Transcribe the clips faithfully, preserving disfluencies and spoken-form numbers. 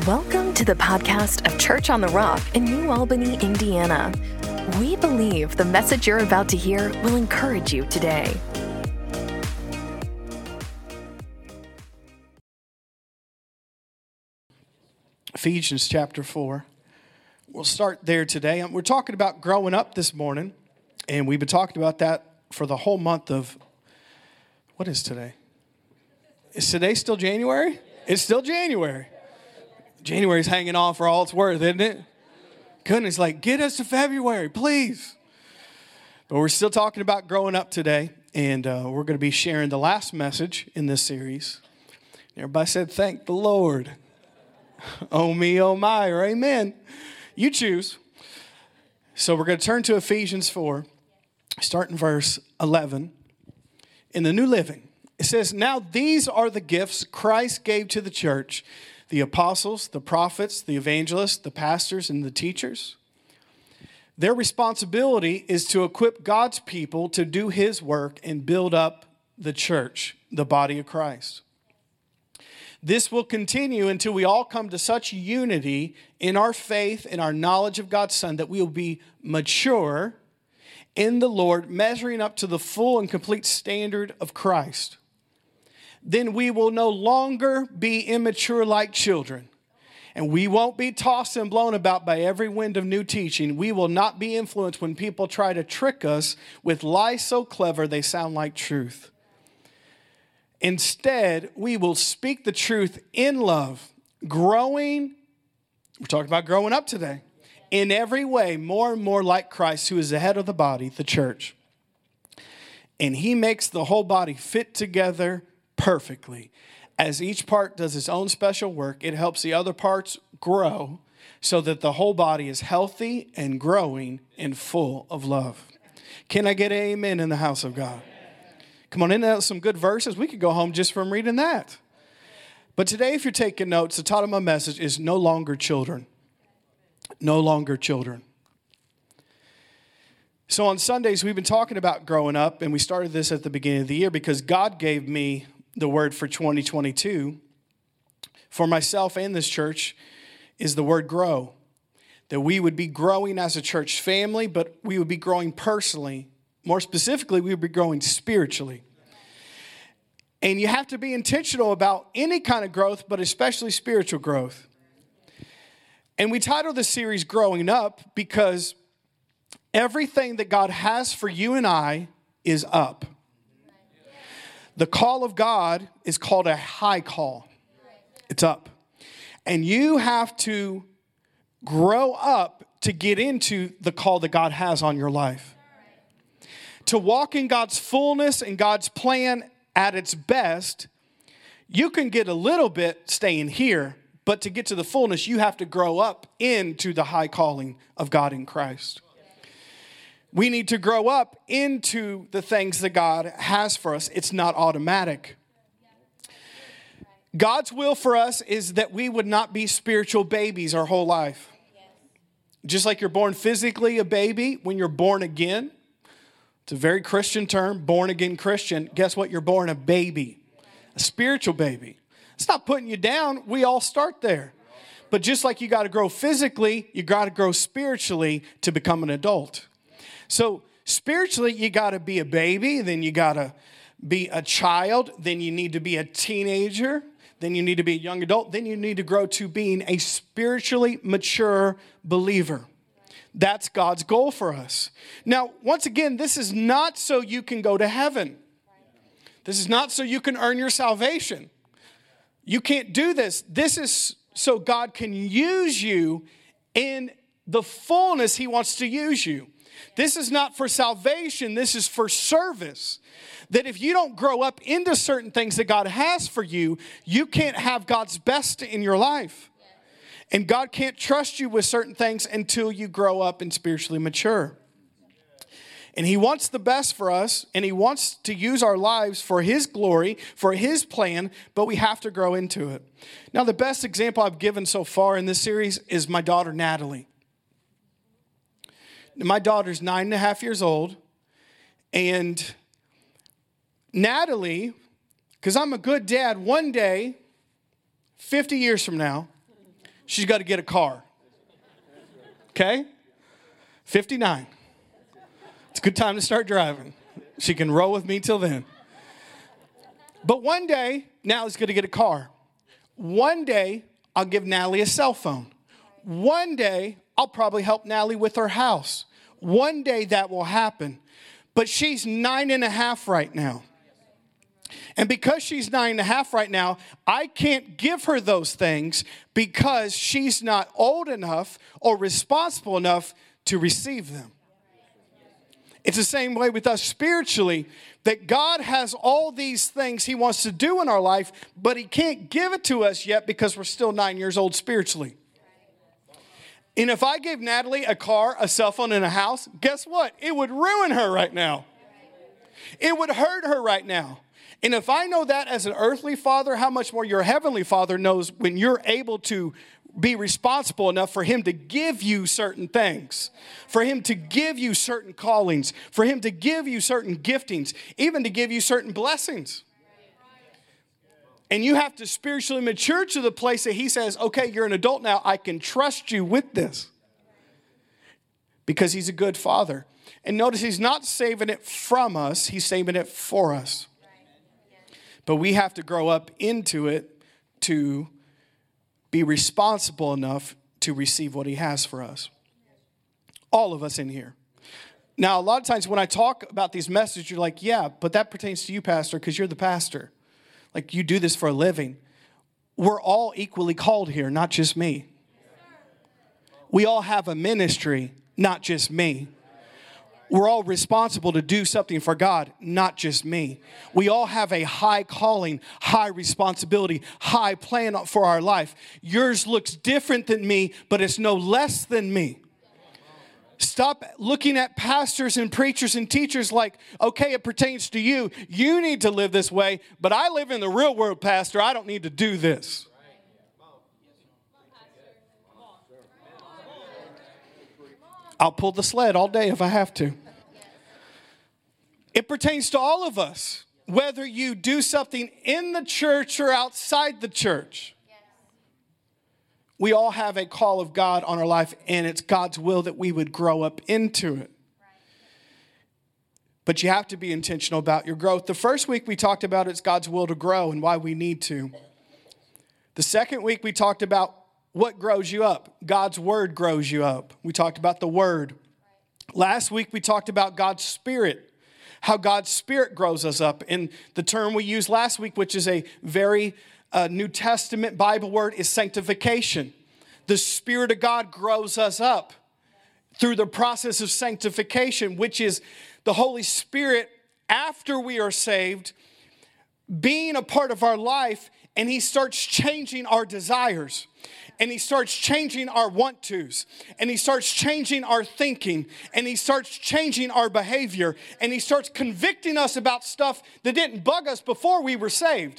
Welcome to the podcast of Church on the Rock in New Albany, Indiana. We believe the message you're about to hear will encourage you today. Ephesians chapter four. We'll start there today. We're talking about growing up this morning, and we've been talking about that for the whole month of, what is today? Is today still January? It's still January. January's hanging on for all it's worth, isn't it? Goodness, like, get us to February, please. But we're still talking about growing up today, and uh, we're going to be sharing the last message in this series. Everybody said, thank the Lord. Oh me, oh my, or amen. You choose. So we're going to turn to Ephesians four, starting verse eleven. In the New Living, it says, now these are the gifts Christ gave to the church, the apostles, the prophets, the evangelists, the pastors, and the teachers. Their responsibility is to equip God's people to do his work and build up the church, the body of Christ. This will continue until we all come to such unity in our faith and our knowledge of God's Son that we will be mature in the Lord, measuring up to the full and complete standard of Christ. Then we will no longer be immature like children, and we won't be tossed and blown about by every wind of new teaching. We will not be influenced when people try to trick us with lies so clever they sound like truth. Instead, we will speak the truth in love, growing, we're talking about growing up today, in every way more and more like Christ, who is the head of the body, the church. And he makes the whole body fit together perfectly. As each part does its own special work, it helps the other parts grow so that the whole body is healthy and growing and full of love. Can I get an amen in the house of God? Come on, isn't that some good verses? We could go home just from reading that. But today, if you're taking notes, the title of my message is No Longer Children. No longer children. So on Sundays, we've been talking about growing up, and we started this at the beginning of the year because God gave me the word for twenty twenty-two for myself and this church is the word grow. That we would be growing as a church family, but we would be growing personally. More specifically, we would be growing spiritually. And you have to be intentional about any kind of growth, but especially spiritual growth. And we titled this series Growing Up because everything that God has for you and I is up. The call of God is called a high call. It's up. And you have to grow up to get into the call that God has on your life. To walk in God's fullness and God's plan at its best, you can get a little bit staying here, but to get to the fullness, you have to grow up into the high calling of God in Christ. We need to grow up into the things that God has for us. It's not automatic. God's will for us is that we would not be spiritual babies our whole life. Just like you're born physically a baby, when you're born again, it's a very Christian term, born again Christian. Guess what? You're born a baby, a spiritual baby. It's not putting you down. We all start there. But just like you got to grow physically, you got to grow spiritually to become an adult. So spiritually, you got to be a baby, then you got to be a child, then you need to be a teenager, then you need to be a young adult, then you need to grow to being a spiritually mature believer. That's God's goal for us. Now, once again, this is not so you can go to heaven. This is not so you can earn your salvation. You can't do this. This is so God can use you in the fullness he wants to use you. This is not for salvation. This is for service. That if you don't grow up into certain things that God has for you, you can't have God's best in your life. And God can't trust you with certain things until you grow up and spiritually mature. And he wants the best for us, and he wants to use our lives for his glory, for his plan, but we have to grow into it. Now, the best example I've given so far in this series is my daughter, Natalie. My daughter's nine and a half years old, and Natalie, because I'm a good dad, one day, fifty years from now, she's got to get a car. Okay? fifty-nine. It's a good time to start driving. She can roll with me till then. But one day, Natalie's going to get a car. One day, I'll give Natalie a cell phone. One day, I'll probably help Natalie with her house. One day that will happen. But she's nine and a half right now. And because she's nine and a half right now, I can't give her those things because she's not old enough or responsible enough to receive them. It's the same way with us spiritually, that God has all these things he wants to do in our life, but he can't give it to us yet because we're still nine years old spiritually. And if I gave Natalie a car, a cell phone, and a house, guess what? It would ruin her right now. It would hurt her right now. And if I know that as an earthly father, how much more your heavenly Father knows when you're able to be responsible enough for him to give you certain things, for him to give you certain callings, for him to give you certain giftings, even to give you certain blessings. And you have to spiritually mature to the place that he says, okay, you're an adult now. I can trust you with this. Because he's a good father. And notice he's not saving it from us. He's saving it for us. But we have to grow up into it to be responsible enough to receive what he has for us. All of us in here. Now, a lot of times when I talk about these messages, you're like, yeah, but that pertains to you, Pastor, because you're the pastor. Like, you do this for a living. We're all equally called here, not just me. We all have a ministry, not just me. We're all responsible to do something for God, not just me. We all have a high calling, high responsibility, high plan for our life. Yours looks different than me, but it's no less than me. Stop looking at pastors and preachers and teachers like, okay, it pertains to you. You need to live this way, but I live in the real world, Pastor. I don't need to do this. I'll pull the sled all day if I have to. It pertains to all of us, whether you do something in the church or outside the church. We all have a call of God on our life, and it's God's will that we would grow up into it. But you have to be intentional about your growth. The first week we talked about it's God's will to grow and why we need to. The second week we talked about what grows you up? God's word grows you up. We talked about the word. Last week we talked about God's Spirit, how God's Spirit grows us up. And the term we used last week, which is a very uh, New Testament Bible word, is sanctification. The Spirit of God grows us up through the process of sanctification, which is the Holy Spirit, after we are saved, being a part of our life, and he starts changing our desires. And he starts changing our want-tos. And he starts changing our thinking. And he starts changing our behavior. And he starts convicting us about stuff that didn't bug us before we were saved.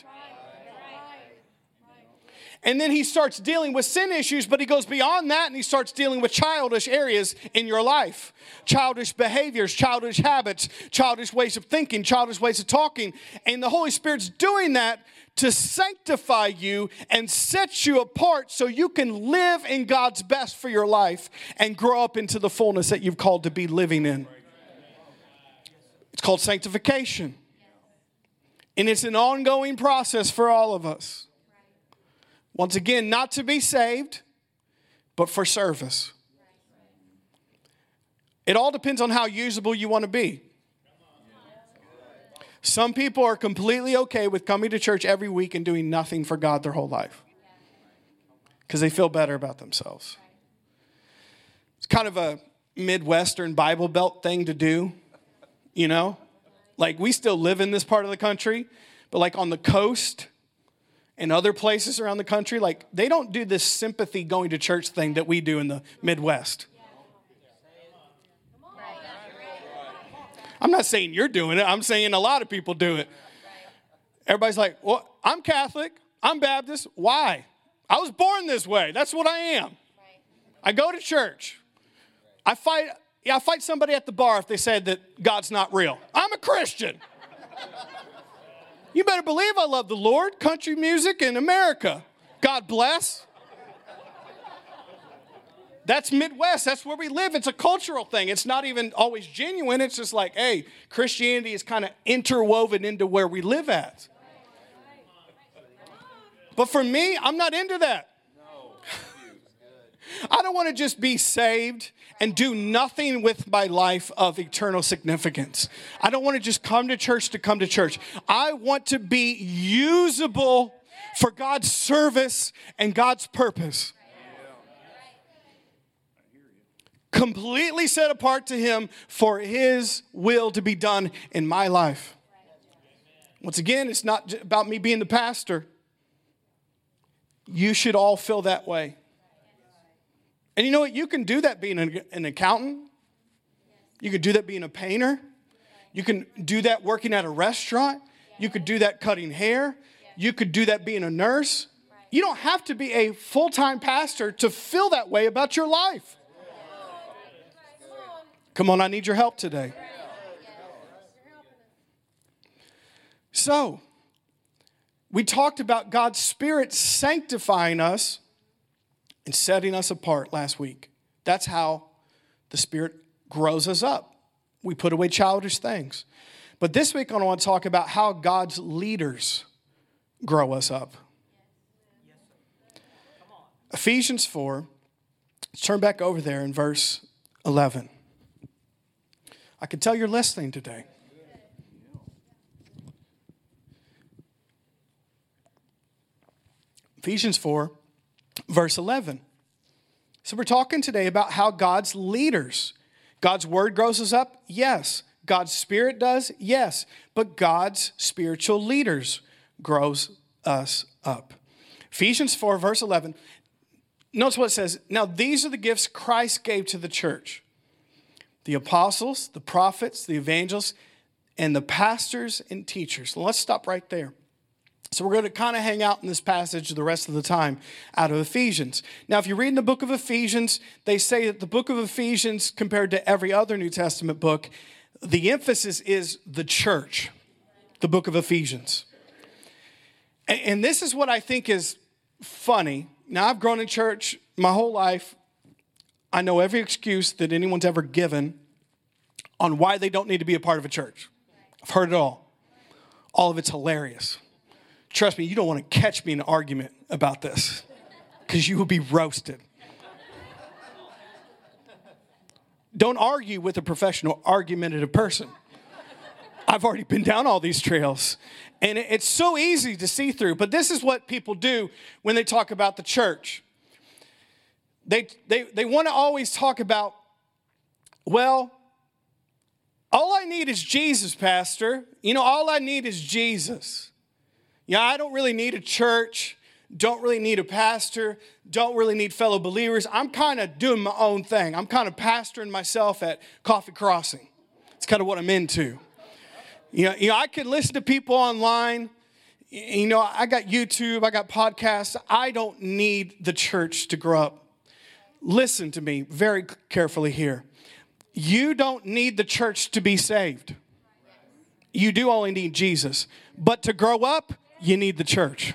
And then he starts dealing with sin issues, but he goes beyond that and he starts dealing with childish areas in your life. Childish behaviors, childish habits, childish ways of thinking, childish ways of talking. And the Holy Spirit's doing that to sanctify you and set you apart so you can live in God's best for your life and grow up into the fullness that you've called to be living in. It's called sanctification. And it's an ongoing process for all of us. Once again, not to be saved, but for service. It all depends on how usable you want to be. Some people are completely okay with coming to church every week and doing nothing for God their whole life because they feel better about themselves. It's kind of a Midwestern Bible Belt thing to do, you know? Like, we still live in this part of the country, but like on the coast and other places around the country, like, they don't do this sympathy going to church thing that we do in the Midwest. I'm not saying you're doing it. I'm saying a lot of people do it. Everybody's like, well, I'm Catholic. I'm Baptist. Why? I was born this way. That's what I am. I go to church. I fight, yeah, I fight somebody at the bar if they said that God's not real. I'm a Christian. You better believe I love the Lord, country music, and America. God bless. That's Midwest. That's where we live. It's a cultural thing. It's not even always genuine. It's just like, hey, Christianity is kind of interwoven into where we live at. But for me, I'm not into that. I don't want to just be saved and do nothing with my life of eternal significance. I don't want to just come to church to come to church. I want to be usable for God's service and God's purpose. Completely set apart to Him for His will to be done in my life. Once again, it's not about me being the pastor. You should all feel that way. And you know what? You can do that being an, an accountant. You can do that being a painter. You can do that working at a restaurant. You could do that cutting hair. You could do that being a nurse. You don't have to be a full-time pastor to feel that way about your life. Come on, I need your help today. So, we talked about God's Spirit sanctifying us and setting us apart last week. That's how the Spirit grows us up. We put away childish things. But this week I want to talk about how God's leaders grow us up. Ephesians four, let's turn back over there in verse eleven. I can tell you're listening today. Ephesians four, verse eleven. So we're talking today about how God's leaders, God's word grows us up? Yes. God's Spirit does? Yes. But God's spiritual leaders grows us up. Ephesians four, verse eleven. Notice what it says. Now these are the gifts Christ gave to the church. The apostles, the prophets, the evangelists, and the pastors and teachers. Let's stop right there. So we're going to kind of hang out in this passage the rest of the time out of Ephesians. Now, if you read in the book of Ephesians, they say that the book of Ephesians, compared to every other New Testament book, the emphasis is the church, the book of Ephesians. And, and this is what I think is funny. Now, I've grown in church my whole life. I know every excuse that anyone's ever given on why they don't need to be a part of a church. I've heard it all. All of it's hilarious. Trust me, you don't want to catch me in an argument about this because you will be roasted. Don't argue with a professional, argumentative person. I've already been down all these trails, and it's so easy to see through. But this is what people do when they talk about the church. They, they, they want to always talk about, well, all I need is Jesus, Pastor. You know, all I need is Jesus. Yeah, I don't really need a church, don't really need a pastor, don't really need fellow believers. I'm kind of doing my own thing. I'm kind of pastoring myself at Coffee Crossing. It's kind of what I'm into. You know, you know, I can listen to people online. You know, I got YouTube, I got podcasts. I don't need the church to grow up. Listen to me very carefully here. You don't need the church to be saved. You do only need Jesus. But to grow up, you need the church.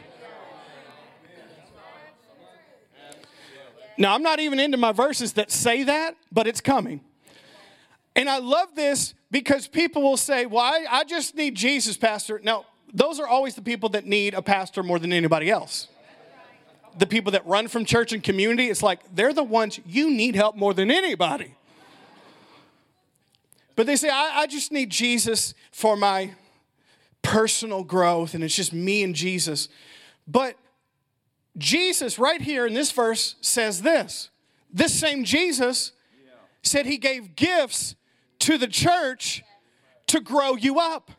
Now, I'm not even into my verses that say that, but it's coming. And I love this because people will say, well, I, I just need Jesus, Pastor. Now, those are always the people that need a pastor more than anybody else. The people that run from church and community, it's like they're the ones you need help more than anybody. But they say, I, I just need Jesus for my personal growth, and it's just me and Jesus. But Jesus, right here in this verse, says this. This same Jesus said he gave gifts to the church to grow you up.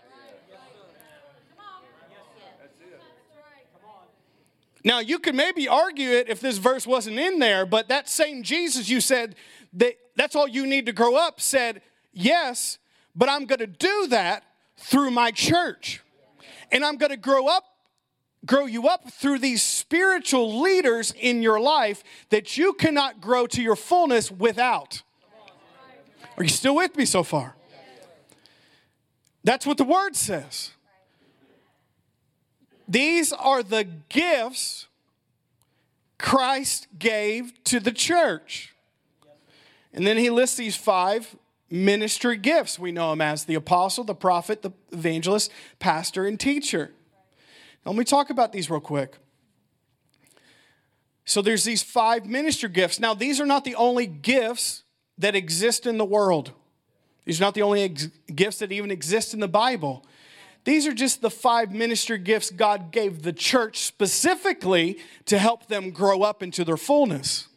Now, you could maybe argue it if this verse wasn't in there, but that same Jesus you said, that that's all you need to grow up, said, yes, but I'm going to do that through my church. And I'm going to grow up, grow you up through these spiritual leaders in your life that you cannot grow to your fullness without. Are you still with me so far? That's what the word says. These are the gifts Christ gave to the church. And then he lists these five ministry gifts. We know them as the apostle, the prophet, the evangelist, pastor, and teacher. Now, let me talk about these real quick. So there's these five ministry gifts. Now, these are not the only gifts that exist in the world. These are not the only ex- gifts that even exist in the Bible. These are just the five ministry gifts God gave the church specifically to help them grow up into their fullness.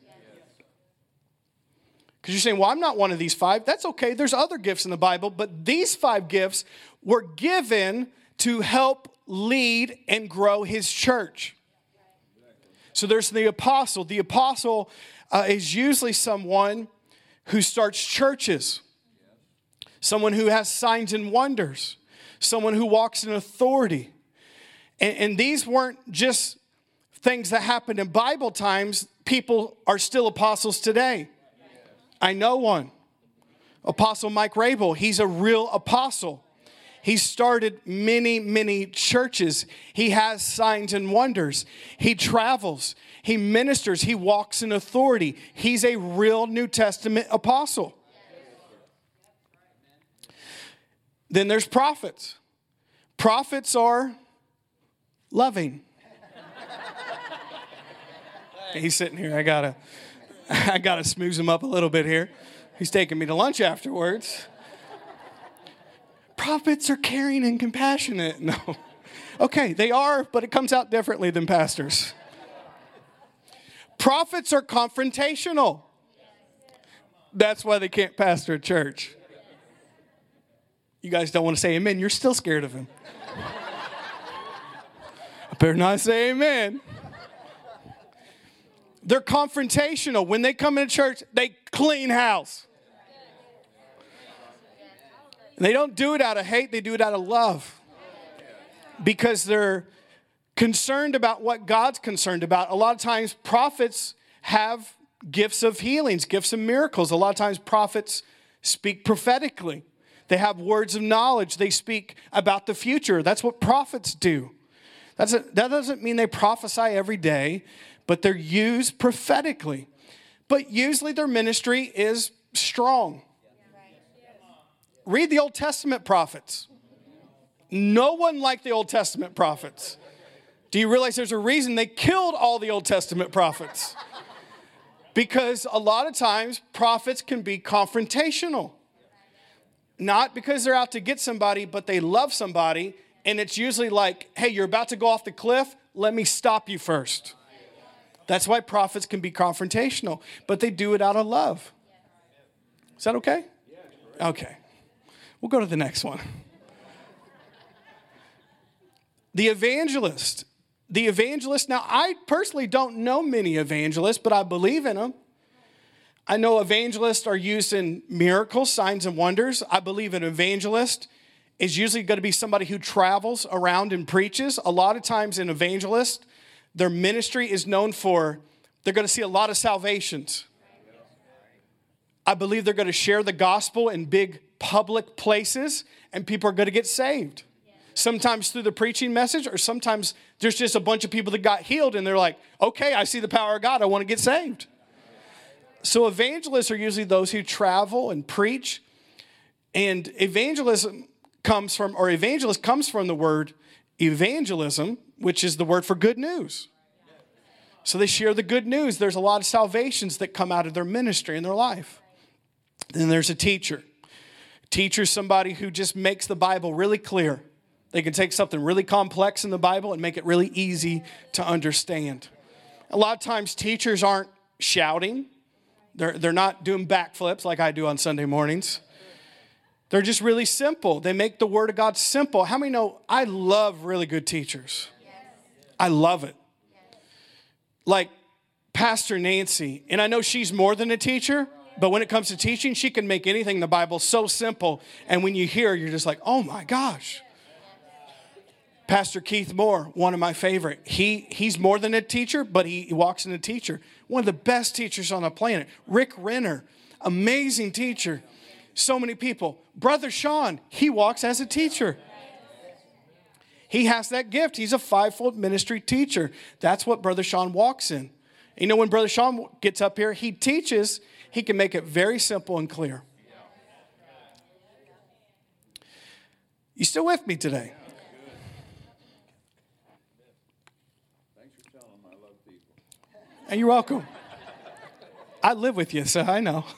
Because you're saying, well, I'm not one of these five. That's okay. There's other gifts in the Bible, but these five gifts were given to help lead and grow his church. So there's the apostle. The apostle uh, is usually someone who starts churches, someone who has signs and wonders, someone who walks in authority. And, and these weren't just things that happened in Bible times. People are still apostles today. I know one. Apostle Mike Rabel. He's a real apostle. He started many, many churches. He has signs and wonders. He travels. He ministers. He walks in authority. He's a real New Testament apostle. Then there's prophets. Prophets are loving. He's sitting here. I gotta, I gotta smooze him up a little bit here. He's taking me to lunch afterwards. Prophets are caring and compassionate. No. Okay, they are, but it comes out differently than pastors. Prophets are confrontational. That's why they can't pastor a church. You guys don't want to say amen. You're still scared of him. I better not say amen. They're confrontational. When they come into church, they clean house. And they don't do it out of hate. They do it out of love. Because they're concerned about what God's concerned about. A lot of times prophets have gifts of healings, gifts of miracles. A lot of times prophets speak prophetically. They have words of knowledge. They speak about the future. That's what prophets do. That's a, that doesn't mean they prophesy every day, but they're used prophetically. But usually their ministry is strong. Read the Old Testament prophets. No one liked the Old Testament prophets. Do you realize there's a reason they killed all the Old Testament prophets? Because a lot of times prophets can be confrontational. Not because they're out to get somebody, but they love somebody. And it's usually like, hey, you're about to go off the cliff. Let me stop you first. That's why prophets can be confrontational. But they do it out of love. Is that okay? Okay. We'll go to the next one. The evangelist. The evangelist. Now, I personally don't know many evangelists, but I believe in them. I know evangelists are used in miracles, signs, and wonders. I believe an evangelist is usually going to be somebody who travels around and preaches. A lot of times an evangelist, their ministry is known for, they're going to see a lot of salvations. I believe they're going to share the gospel in big public places, and people are going to get saved. Sometimes through the preaching message, or sometimes there's just a bunch of people that got healed, and they're like, okay, I see the power of God. I want to get saved. So evangelists are usually those who travel and preach. And evangelism comes from, or evangelist comes from the word evangelism, which is the word for good news. So they share the good news. There's a lot of salvations that come out of their ministry in their life. Then there's a teacher. Teacher is somebody who just makes the Bible really clear. They can take something really complex in the Bible and make it really easy to understand. A lot of times teachers aren't shouting. They're, they're not doing backflips like I do on Sunday mornings. They're just really simple. They make the Word of God simple. How many know I love really good teachers? I love it. Like Pastor Nancy, and I know she's more than a teacher, but when it comes to teaching, she can make anything in the Bible so simple. And when you hear, you're just like, oh my gosh. Pastor Keith Moore, one of my favorite. He he's more than a teacher, but he, he walks in a teacher. One of the best teachers on the planet. Rick Renner, amazing teacher. So many people. Brother Sean, he walks as a teacher. He has that gift. He's a fivefold ministry teacher. That's what Brother Sean walks in. You know, when Brother Sean gets up here, he teaches, he can make it very simple and clear. You still with me today? Thanks for telling them I love people. And you're welcome. I live with you, so I know.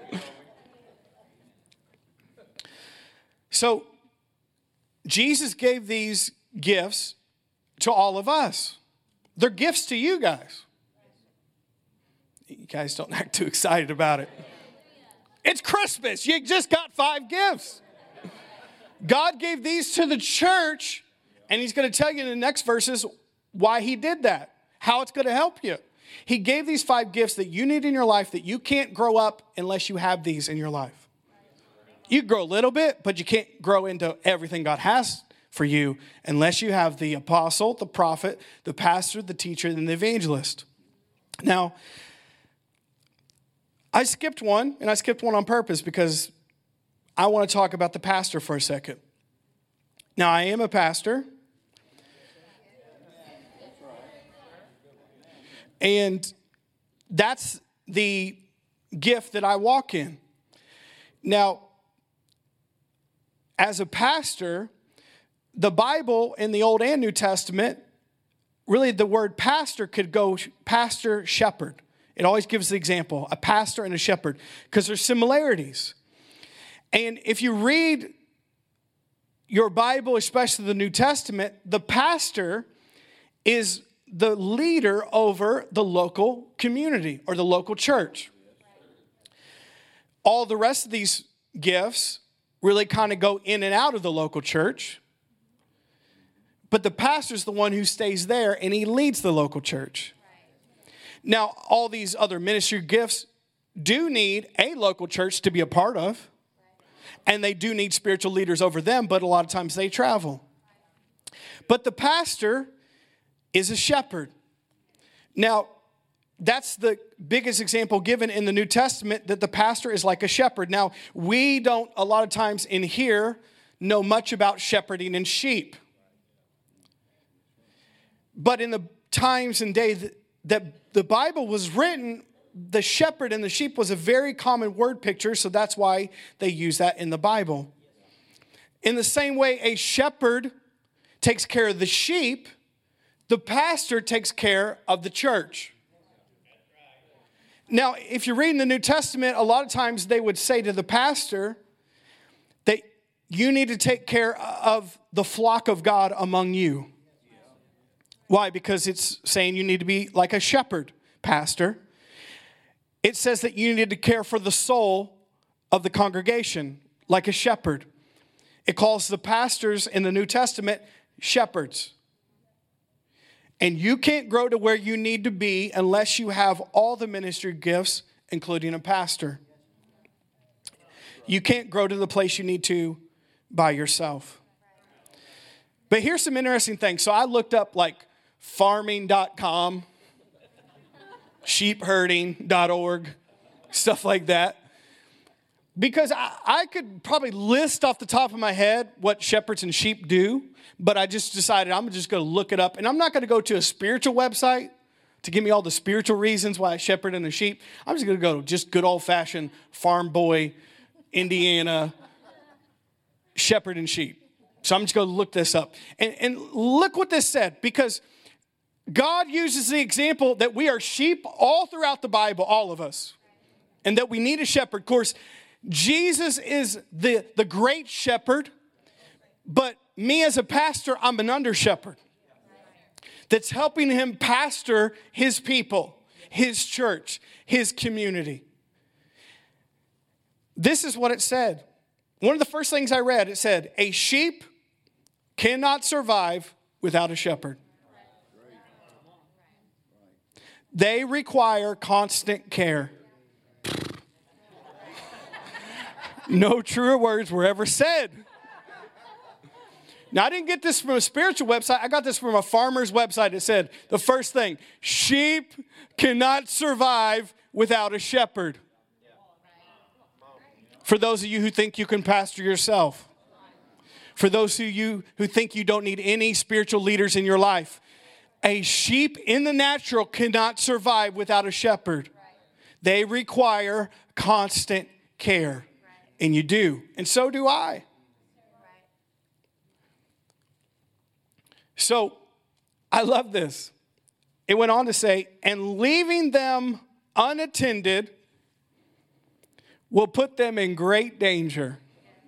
So, Jesus gave these gifts to all of us. They're gifts to you guys. You guys don't act too excited about it. It's Christmas. You just got five gifts. God gave these to the church, and he's going to tell you in the next verses why he did that, how it's going to help you. He gave these five gifts that you need in your life that you can't grow up unless you have these in your life. You grow a little bit, but you can't grow into everything God has for you unless you have the apostle, the prophet, the pastor, the teacher, and the evangelist. Now, I skipped one, and I skipped one on purpose because I want to talk about the pastor for a second. Now, I am a pastor. And that's the gift that I walk in. Now, as a pastor, the Bible in the Old and New Testament, really the word pastor could go pastor, shepherd. It always gives the example, a pastor and a shepherd, because there's similarities. And if you read your Bible, especially the New Testament, the pastor is the leader over the local community or the local church. All the rest of these gifts really kind of go in and out of the local church. But the pastor's the one who stays there and he leads the local church. Now, all these other ministry gifts do need a local church to be a part of. And they do need spiritual leaders over them, but a lot of times they travel. But the pastor is a shepherd. Now, that's the biggest example given in the New Testament, that the pastor is like a shepherd. Now, we don't, a lot of times in here, know much about shepherding and sheep. But in the times and days that the Bible was written, the shepherd and the sheep was a very common word picture, so that's why they use that in the Bible. In the same way, a shepherd takes care of the sheep, the pastor takes care of the church. Now, if you read in the New Testament, a lot of times they would say to the pastor that you need to take care of the flock of God among you. Why? Because it's saying you need to be like a shepherd, pastor. It says that you need to care for the soul of the congregation like a shepherd. It calls the pastors in the New Testament shepherds. And you can't grow to where you need to be unless you have all the ministry gifts, including a pastor. You can't grow to the place you need to by yourself. But here's some interesting things. So I looked up like farming dot com, sheep herding dot org, stuff like that. Because I, I could probably list off the top of my head what shepherds and sheep do, but I just decided I'm just going to look it up. And I'm not going to go to a spiritual website to give me all the spiritual reasons why I shepherd and a sheep. I'm just going to go to just good old-fashioned farm boy, Indiana, shepherd and sheep. So I'm just going to look this up. And, and look what this said, because God uses the example that we are sheep all throughout the Bible, all of us, and that we need a shepherd. Of course, Jesus is the, the great shepherd, but me as a pastor, I'm an under shepherd that's helping him pastor his people, his church, his community. This is what it said. One of the first things I read, it said, a sheep cannot survive without a shepherd. They require constant care. No truer words were ever said. Now, I didn't get this from a spiritual website. I got this from a farmer's website. It said, the first thing, sheep cannot survive without a shepherd. For those of you who think you can pastor yourself. For those of you who think you don't need any spiritual leaders in your life. A sheep in the natural cannot survive without a shepherd. They require constant care. And you do. And so do I. So I love this. It went on to say, and leaving them unattended will put them in great danger.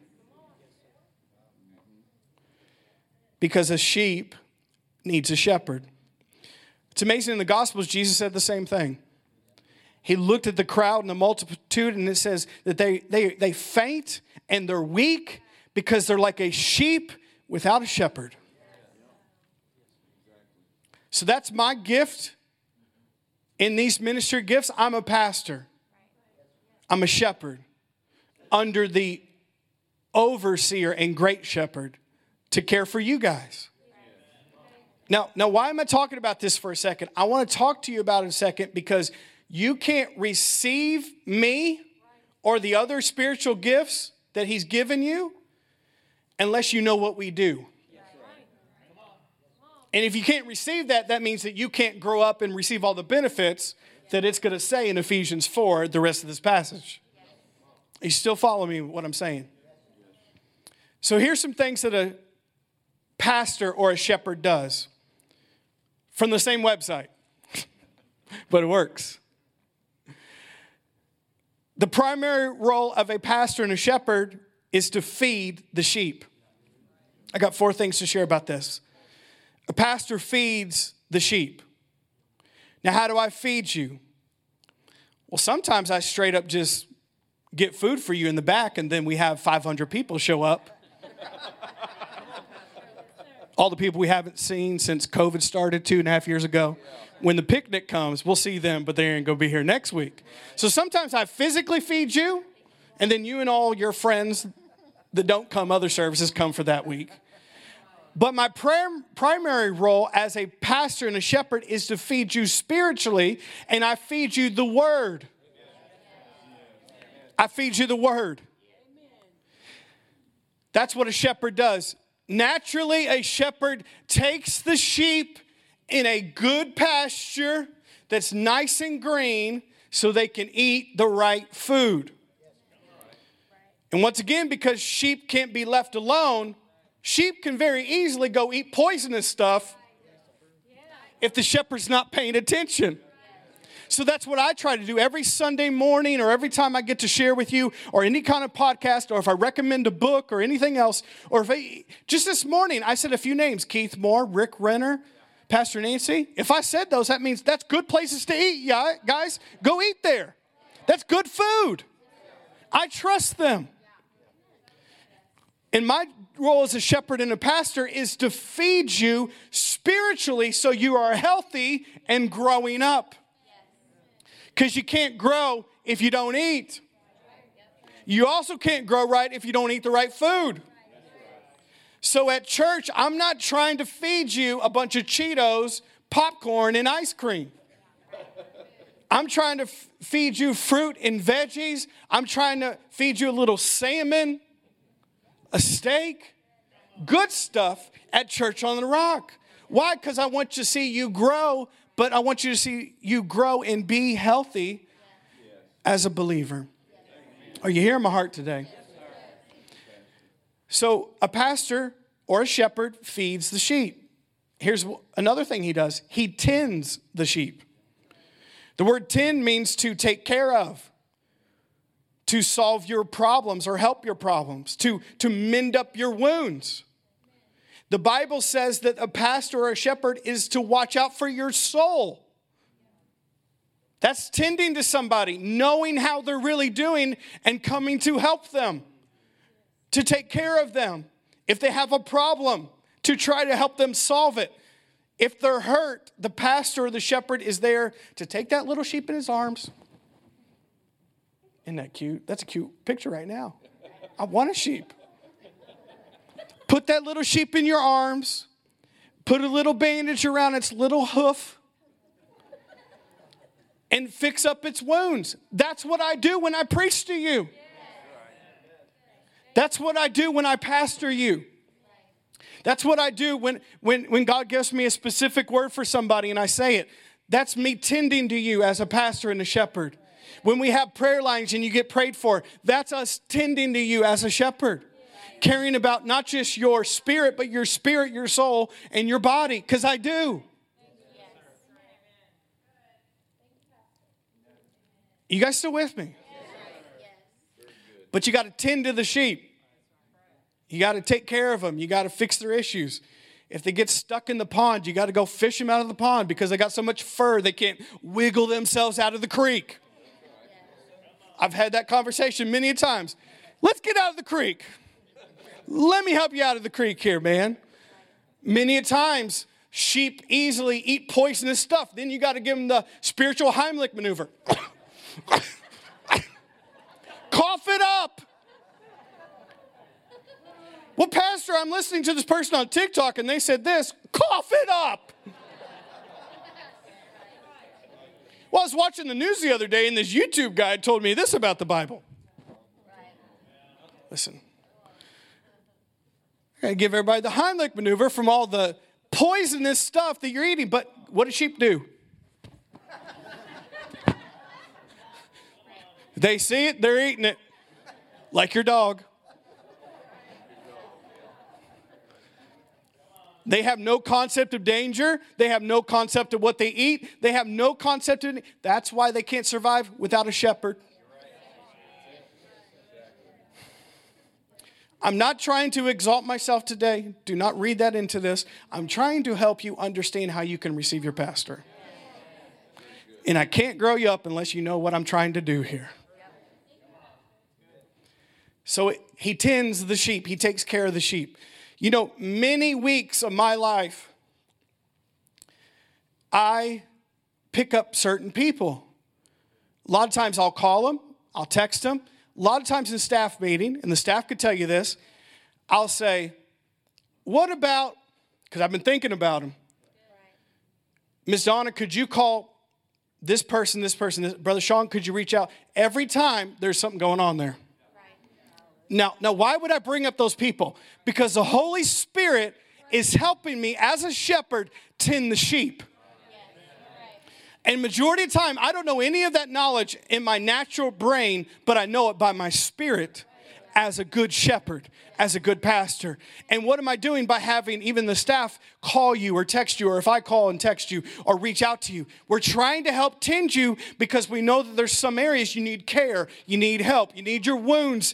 Because a sheep needs a shepherd. It's amazing in the Gospels, Jesus said the same thing. He looked at the crowd and the multitude, and it says that they, they, they faint and they're weak because they're like a sheep without a shepherd. So that's my gift in these ministry gifts. I'm a pastor. I'm a shepherd under the overseer and great shepherd to care for you guys. Now, now, why am I talking about this for a second? I want to talk to you about it in a second because you can't receive me or the other spiritual gifts that he's given you unless you know what we do. And if you can't receive that, that means that you can't grow up and receive all the benefits that it's going to say in Ephesians four, the rest of this passage. You still follow me what I'm saying? So here's some things that a pastor or a shepherd does from the same website, but it works. The primary role of a pastor and a shepherd is to feed the sheep. I got four things to share about this. A pastor feeds the sheep. Now, how do I feed you? Well, sometimes I straight up just get food for you in the back, and then we have five hundred people show up. All the people we haven't seen since COVID started two and a half years ago. When the picnic comes, we'll see them, but they ain't going to be here next week. So sometimes I physically feed you, and then you and all your friends that don't come other services come for that week. But my prim- primary role as a pastor and a shepherd is to feed you spiritually, and I feed you the word. I feed you the word. That's what a shepherd does. Naturally, a shepherd takes the sheep in a good pasture that's nice and green so they can eat the right food. And once again, because sheep can't be left alone, sheep can very easily go eat poisonous stuff if the shepherd's not paying attention. So that's what I try to do every Sunday morning or every time I get to share with you or any kind of podcast or if I recommend a book or anything else. Or if I, just this morning, I said a few names, Keith Moore, Rick Renner, Pastor Nancy. If I said those, that means that's good places to eat, yeah, guys. Go eat there. That's good food. I trust them. And my role as a shepherd and a pastor is to feed you spiritually so you are healthy and growing up. Because you can't grow if you don't eat. You also can't grow right if you don't eat the right food. So at church, I'm not trying to feed you a bunch of Cheetos, popcorn, and ice cream. I'm trying to f- feed you fruit and veggies. I'm trying to feed you a little salmon, a steak, good stuff at Church on the Rock. Why? Because I want to see you grow, but I want you to see you grow and be healthy as a believer. Are you hearing my heart today? So a pastor or a shepherd feeds the sheep. Here's another thing he does. He tends the sheep. The word tend means to take care of, to solve your problems or help your problems, to, to mend up your wounds. The Bible says that a pastor or a shepherd is to watch out for your soul. That's tending to somebody, knowing how they're really doing and coming to help them, to take care of them. If they have a problem, to try to help them solve it. If they're hurt, the pastor or the shepherd is there to take that little sheep in his arms. Isn't that cute? That's a cute picture right now. I want a sheep. Put that little sheep in your arms. Put a little bandage around its little hoof. And fix up its wounds. That's what I do when I preach to you. That's what I do when I pastor you. That's what I do when, when, when God gives me a specific word for somebody and I say it. That's me tending to you as a pastor and a shepherd. When we have prayer lines and you get prayed for, that's us tending to you as a shepherd. Caring about not just your spirit, but your spirit, your soul, and your body. Because I do. You guys still with me? But you got to tend to the sheep. You got to take care of them. You got to fix their issues. If they get stuck in the pond, you got to go fish them out of the pond because they got so much fur they can't wiggle themselves out of the creek. I've had that conversation many times. Let's get out of the creek. Let me help you out of the creek here, man. Many a times, sheep easily eat poisonous stuff. Then you got to give them the spiritual Heimlich maneuver. Cough it up. Well, Pastor, I'm listening to this person on TikTok and they said this. Cough it up. Well, I was watching the news the other day and this YouTube guy told me this about the Bible. Listen. I gotta give everybody the Heimlich maneuver from all the poisonous stuff that you're eating. But what do sheep do? They see it, they're eating it. Like your dog. They have no concept of danger. They have no concept of what they eat. They have no concept of... That's why they can't survive without a shepherd. I'm not trying to exalt myself today. Do not read that into this. I'm trying to help you understand how you can receive your pastor. And I can't grow you up unless you know what I'm trying to do here. So he tends the sheep. He takes care of the sheep. You know, many weeks of my life, I pick up certain people. A lot of times I'll call them. I'll text them. A lot of times in staff meeting, and the staff could tell you this, I'll say, what about, because I've been thinking about them. Miz Donna, could you call this person, this person, this, Brother Sean, could you reach out? Every time there's something going on there. Now, now, why would I bring up those people? Because the Holy Spirit is helping me as a shepherd tend the sheep. And majority of the time, I don't know any of that knowledge in my natural brain, but I know it by my spirit as a good shepherd, as a good pastor. And what am I doing by having even the staff call you or text you, or if I call and text you or reach out to you? We're trying to help tend you because we know that there's some areas you need care, you need help, you need your wounds.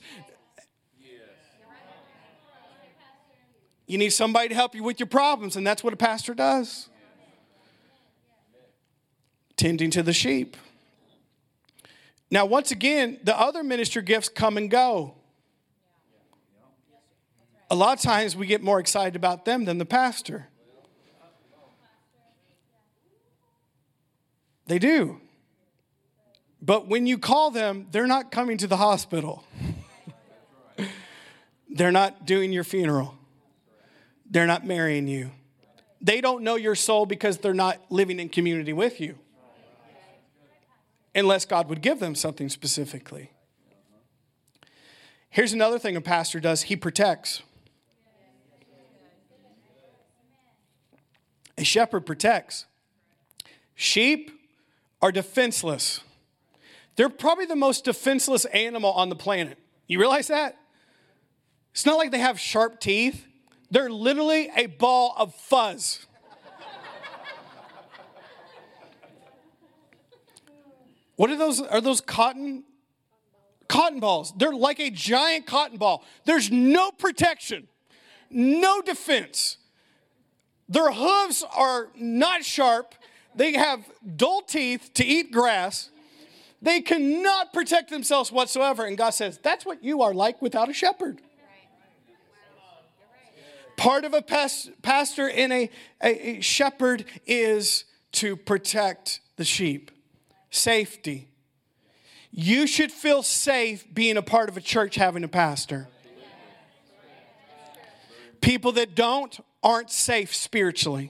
You need somebody to help you with your problems, and that's what a pastor does. Tending to the sheep. Now, once again, the other ministry gifts come and go. A lot of times we get more excited about them than the pastor. They do. But when you call them, they're not coming to the hospital. They're not doing your funeral. They're not marrying you. They don't know your soul because they're not living in community with you. Unless God would give them something specifically. Here's another thing a pastor does. He protects. A shepherd protects. Sheep are defenseless. They're probably the most defenseless animal on the planet. You realize that? It's not like they have sharp teeth. They're literally a ball of fuzz. What are those? Are those cotton? Cotton balls. They're like a giant cotton ball. There's no protection, no defense. Their hooves are not sharp. They have dull teeth to eat grass. They cannot protect themselves whatsoever. And God says, that's what you are like without a shepherd. Part of a pas- pastor and a, a, a shepherd is to protect the sheep. Safety. You should feel safe being a part of a church having a pastor. People that don't aren't safe spiritually.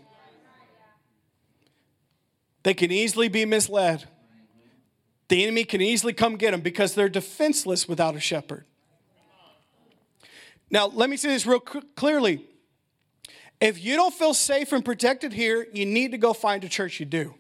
They can easily be misled. The enemy can easily come get them because they're defenseless without a shepherd. Now, let me say this real clearly. If you don't feel safe and protected here, you need to go find a church you do.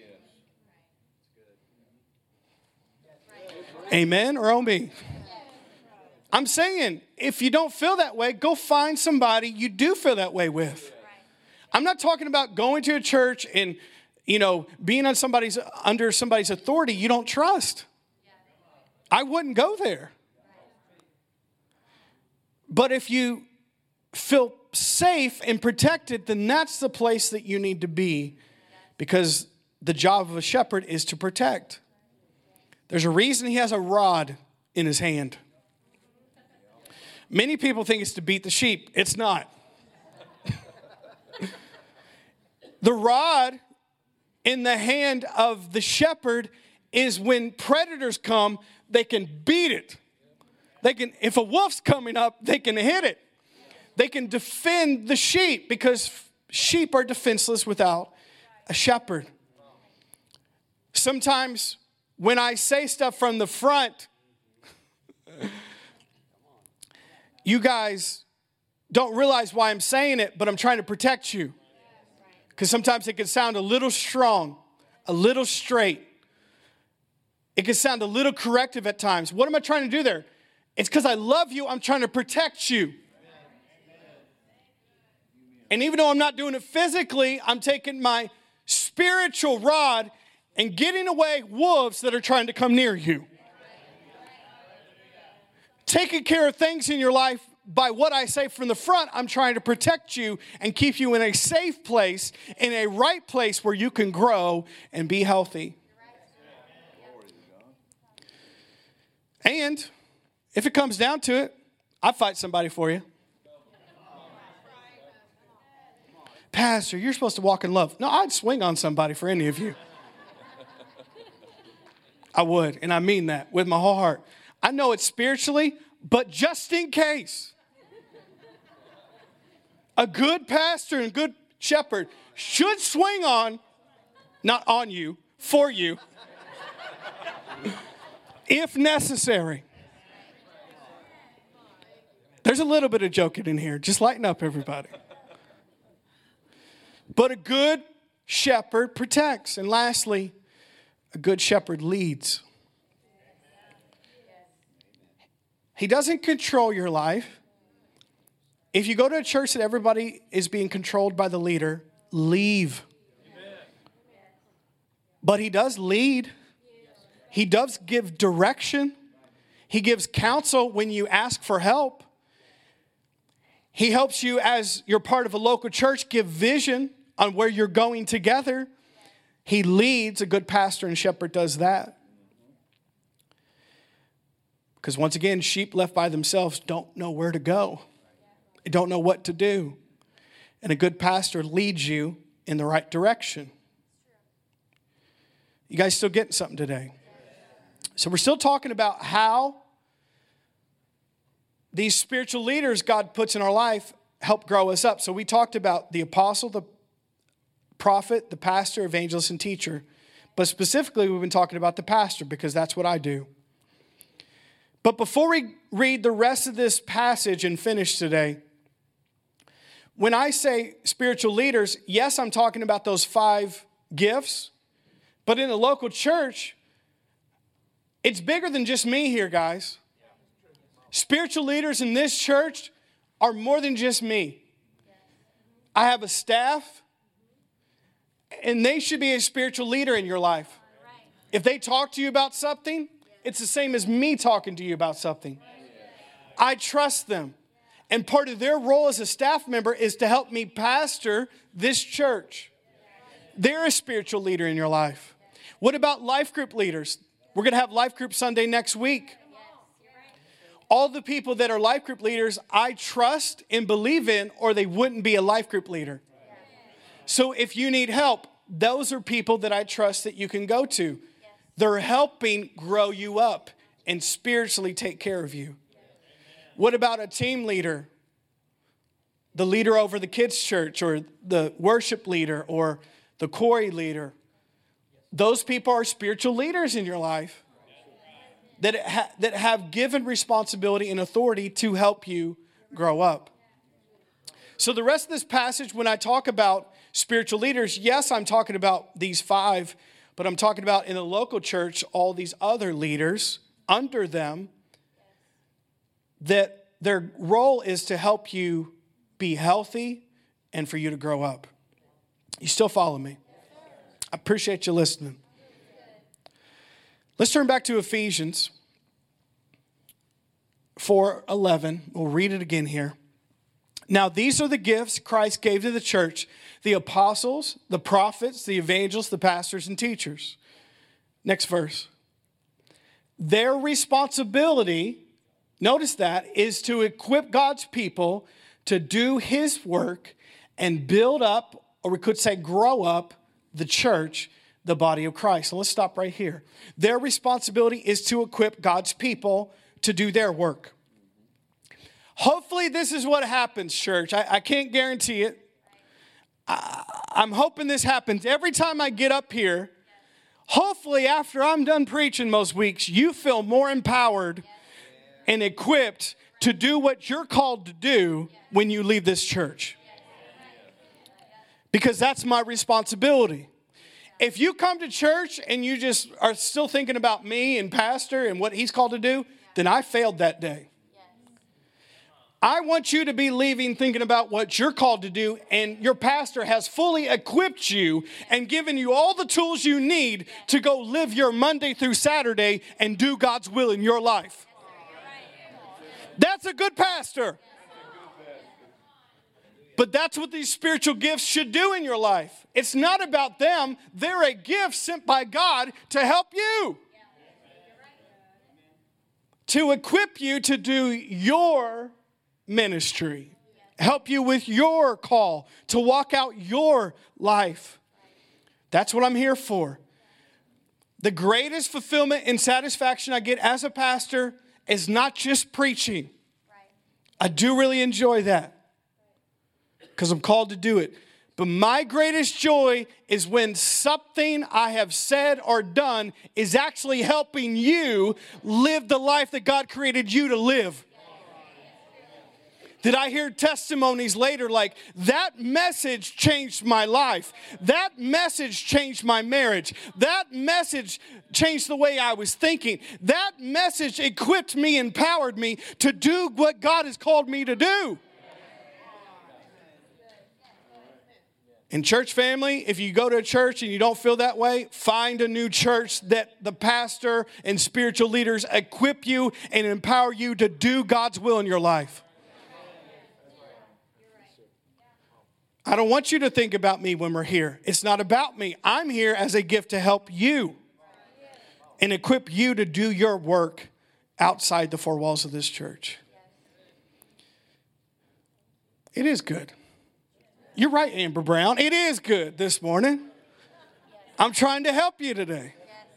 Amen or oh me? I'm saying, if you don't feel that way, go find somebody you do feel that way with. I'm not talking about going to a church and, you know, being on somebody's under somebody's authority you don't trust. I wouldn't go there. But if you feel safe and protected, then that's the place that you need to be, because the job of a shepherd is to protect. There's a reason he has a rod in his hand. Many people think it's to beat the sheep. It's not. The rod in the hand of the shepherd is when predators come, they can beat it. They can, if a wolf's coming up, they can hit it. They can defend the sheep, because sheep are defenseless without a shepherd. Sometimes when I say stuff from the front, you guys don't realize why I'm saying it, but I'm trying to protect you. Because sometimes it can sound a little strong, a little straight. It can sound a little corrective at times. What am I trying to do there? It's because I love you. I'm trying to protect you. And even though I'm not doing it physically, I'm taking my spiritual rod and getting away wolves that are trying to come near you. Taking care of things in your life by what I say from the front, I'm trying to protect you and keep you in a safe place, in a right place where you can grow and be healthy. And if it comes down to it, I'll fight somebody for you. Pastor, you're supposed to walk in love. No, I'd swing on somebody for any of you. I would, and I mean that with my whole heart. I know it's spiritually, but just in case. A good pastor and good shepherd should swing on, not on you, for you, if necessary. There's a little bit of joking in here. Just lighten up, everybody. But a good shepherd protects. And lastly, a good shepherd leads. He doesn't control your life. If you go to a church that everybody is being controlled by the leader, leave. But he does lead. He does give direction. He gives counsel when you ask for help. He helps you, as you're part of a local church, give vision on where you're going together. He leads. A good pastor and shepherd does that. Because once again, sheep left by themselves don't know where to go. They don't know what to do. And a good pastor leads you in the right direction. You guys still getting something today? So we're still talking about how these spiritual leaders God puts in our life help grow us up. So we talked about the apostle, the prophet, the pastor, evangelist, and teacher. But specifically, we've been talking about the pastor, because that's what I do. But before we read the rest of this passage and finish today, when I say spiritual leaders, yes, I'm talking about those five gifts. But in a local church, it's bigger than just me here, guys. Spiritual leaders in this church are more than just me. I have a staff, and they should be a spiritual leader in your life. If they talk to you about something, it's the same as me talking to you about something. I trust them. And part of their role as a staff member is to help me pastor this church. They're a spiritual leader in your life. What about life group leaders? We're going to have life group Sunday next week. All the people that are life group leaders, I trust and believe in, or they wouldn't be a life group leader. So if you need help, those are people that I trust that you can go to. They're helping grow you up and spiritually take care of you. What about a team leader? The leader over the kids' church, or the worship leader, or the Corey leader. Those people are spiritual leaders in your life that, ha- that have given responsibility and authority to help you grow up. So the rest of this passage, when I talk about spiritual leaders, yes, I'm talking about these five, but I'm talking about in the local church, all these other leaders under them, that their role is to help you be healthy and for you to grow up. You still follow me? I appreciate you listening. Let's turn back to Ephesians four eleven. We'll read it again here. Now, these are the gifts Christ gave to the church: the apostles, the prophets, the evangelists, the pastors, and teachers. Next verse. Their responsibility, notice that, is to equip God's people to do his work and build up, or we could say grow up, the church, the body of Christ. So let's stop right here. Their responsibility is to equip God's people to do their work. Hopefully this is what happens, church. I, I can't guarantee it. I, I'm hoping this happens every time I get up here. Hopefully after I'm done preaching most weeks, you feel more empowered and equipped to do what you're called to do when you leave this church. Because that's my responsibility. If you come to church and you just are still thinking about me and pastor and what he's called to do, then I failed that day. I want you to be leaving thinking about what you're called to do, and your pastor has fully equipped you and given you all the tools you need to go live your Monday through Saturday and do God's will in your life. That's a good pastor. But that's what these spiritual gifts should do in your life. It's not about them. They're a gift sent by God to help you. To equip you to do your ministry. Help you with your call to walk out your life. That's what I'm here for. The greatest fulfillment and satisfaction I get as a pastor is not just preaching. I do really enjoy that because I'm called to do it. But my greatest joy is when something I have said or done is actually helping you live the life that God created you to live. Did I hear testimonies later like, that message changed my life. That message changed my marriage. That message changed the way I was thinking. That message equipped me, empowered me to do what God has called me to do. And church family, if you go to a church and you don't feel that way, find a new church that the pastor and spiritual leaders equip you and empower you to do God's will in your life. I don't want you to think about me when we're here. It's not about me. I'm here as a gift to help you and equip you to do your work outside the four walls of this church. It is good. You're right, Amber Brown. It is good this morning. I'm trying to help you today.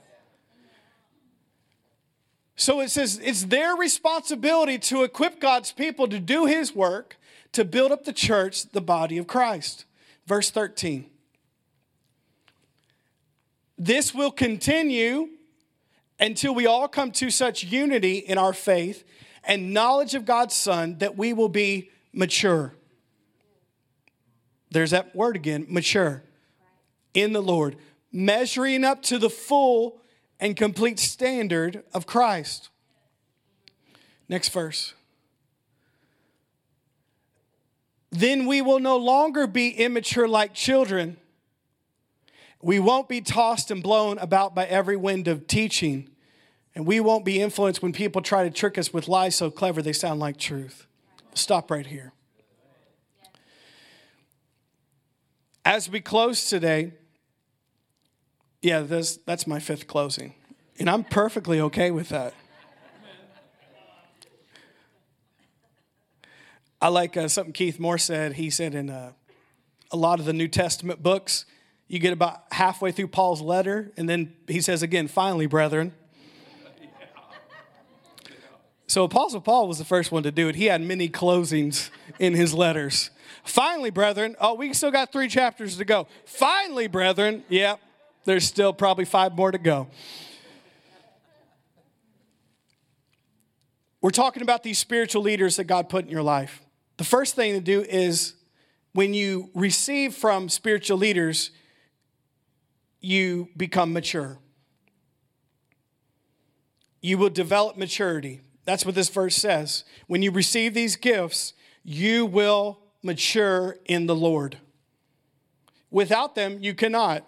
So it says it's their responsibility to equip God's people to do his work, to build up the church, the body of Christ. Verse thirteen. This will continue until we all come to such unity in our faith and knowledge of God's Son that we will be mature. There's that word again, mature, in the Lord, measuring up to the full and complete standard of Christ. Next verse. Then we will no longer be immature like children. We won't be tossed and blown about by every wind of teaching. And we won't be influenced when people try to trick us with lies so clever they sound like truth. Stop right here. As we close today, yeah, this, that's my fifth closing. And I'm perfectly okay with that. I like uh, something Keith Moore said. He said in uh, a lot of the New Testament books, you get about halfway through Paul's letter, and then he says again, finally, brethren. So Apostle Paul was the first one to do it. He had many closings in his letters. Finally, brethren. Oh, we still got three chapters to go. Finally, brethren. Yep, there's still probably five more to go. We're talking about these spiritual leaders that God put in your life. The first thing to do is when you receive from spiritual leaders, you become mature. You will develop maturity. That's what this verse says. When you receive these gifts, you will mature in the Lord. Without them, you cannot.